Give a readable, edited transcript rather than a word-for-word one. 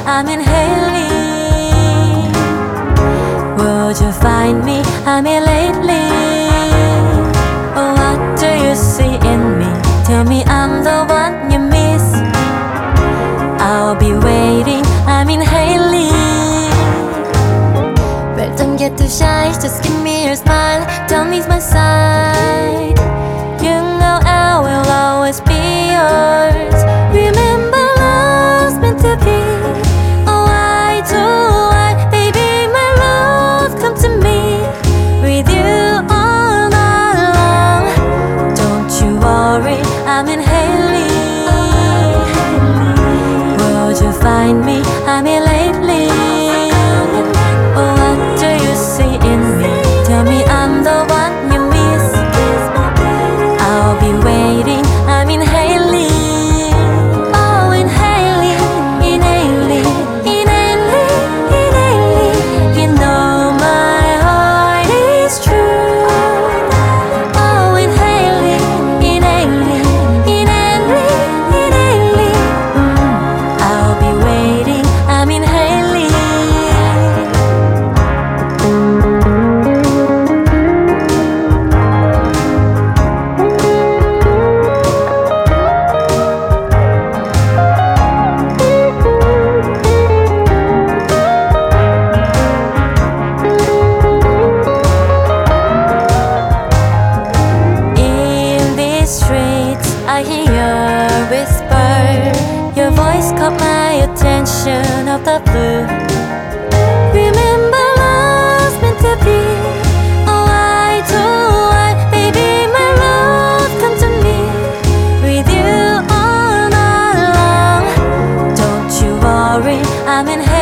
I'm in Haley. Would you find me? I'm here lately. Oh, what do you see in me? Tell me I'm the one you miss. I'll be waiting, I'm in Haley. Well, don't get too shy, just give me your smile. Don't miss my side. You know I will always be yours. Remember love's meant to be. Oh, why do I, baby, my love, come to me with you all night long. Don't you worry, I'm in Haley. Would you find me? I'm here lately. Oh, what do you see in me? Tell me I'm the one you miss. I'll be waiting, I'm in Haley. Oh, in Haley, in Haley, in Haley, in Haley. You know my heart is true. Oh, in Haley, in Haley, in Haley, in Haley. I'll be waiting, I'm in Haley. In these streets, I hear your whisper. Your voice caught my attention out the blue. Remember love's meant to be. Oh, why do I, baby, my love, come to me with you all night long. Don't you worry, I'm in